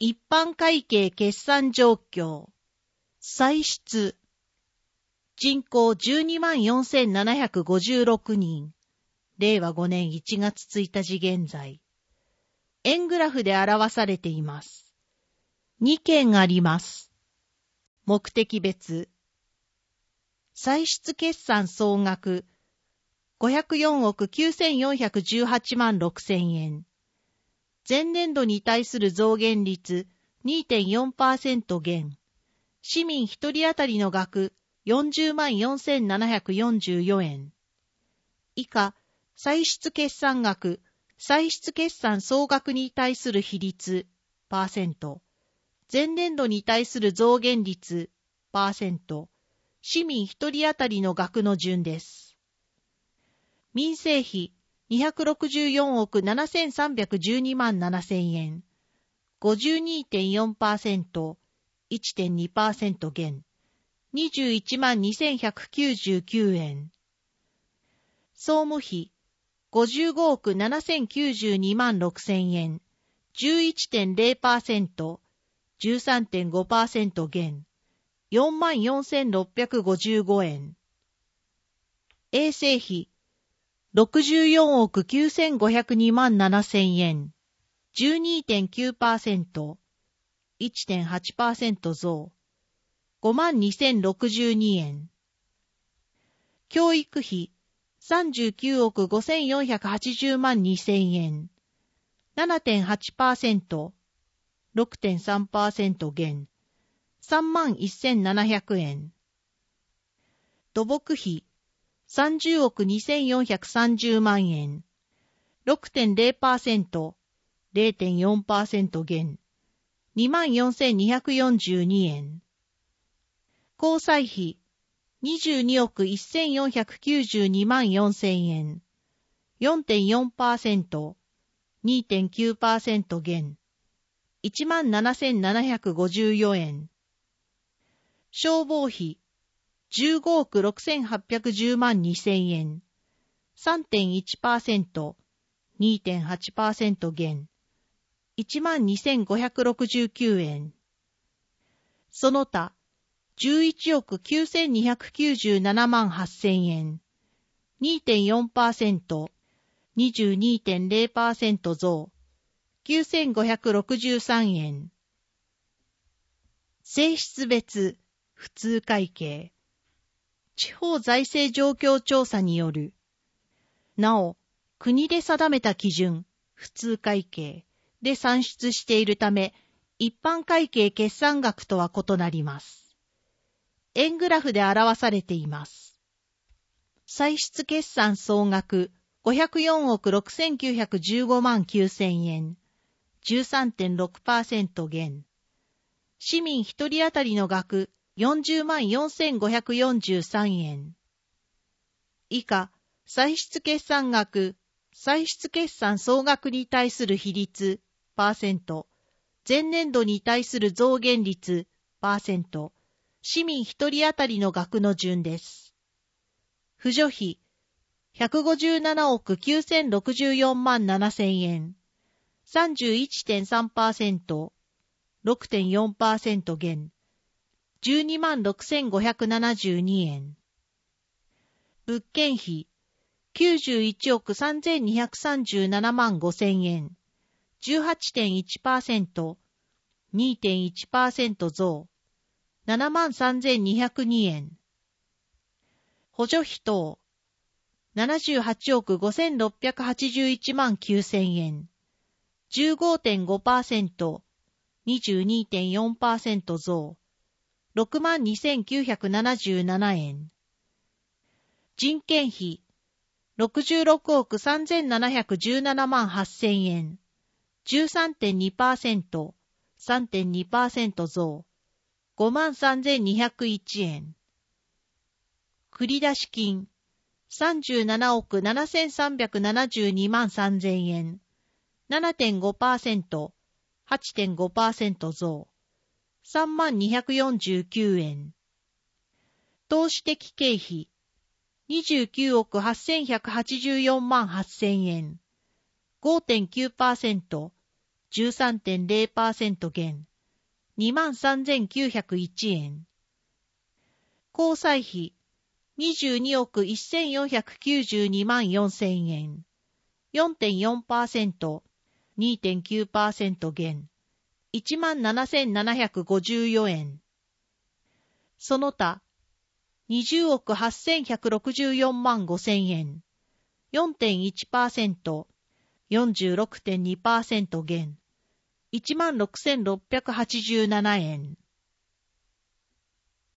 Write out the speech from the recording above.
一般会計決算状況。歳出。人口124,756人。令和5年1月1日現在。円グラフで表されています。2件あります。目的別。歳出決算総額。504億9418万6千円。前年度に対する増減率 2.4% 減。市民一人当たりの額40万4744円。以下、歳出決算額、歳出決算総額に対する比率、パーセント。前年度に対する増減率、パーセント。市民一人当たりの額の順です。民生費、264億7312万7000円。52.4%、1.2% 減。21万2199円。総務費、55億7092万6000円。11.0%、13.5% 減。4万4655円。衛生費、64億9502万7000円。12.9%、1.8% 増。5万2062円。教育費、39億5480万2000円。7.8%、6.3% 減。3万1700円。土木費、30億2430万円。6.0%、0.4% 減。2万4242円。交際費、22億1492万4000円。4.4%、2.9% 減。1万7754円。消防費、15億6810万2000円。3.1%、2.8% 減。1万2569円。その他、11億9297万8000円。2.4%、22.0% 増。9563円。性質別、普通会計。地方財政状況調査による。なお、国で定めた基準、普通会計で算出しているため、一般会計決算額とは異なります。円グラフで表されています。歳出決算総額504億6915万9000円。13.6% 減。市民一人当たりの額40万4543円。以下、歳出決算額、歳出決算総額に対する比率、パーセント。前年度に対する増減率、パーセント。市民一人当たりの額の順です。扶助費、157億9064万7000円。31.3%、6.4% 減。12万6572円。物件費、91億3237万5000円。18.1%、2.1% 増。7万3202円。補助費等、78億5681万9000円。15.5%、22.4% 増。6万2977円。人件費、66億3717万8000円。13.2%、3.2% 増。5万3201円。繰出金、37億7372万3000円。7.5%、8.5% 増。3万249円。投資的経費、29億8184万8000円。5.9%、 13.0% 減、23,901円。交際費、22億1492万4000円、4.4%、2.9% 減、17,754円。その他、20億8164万5000円、4.1%、46.2% 減、16,687円。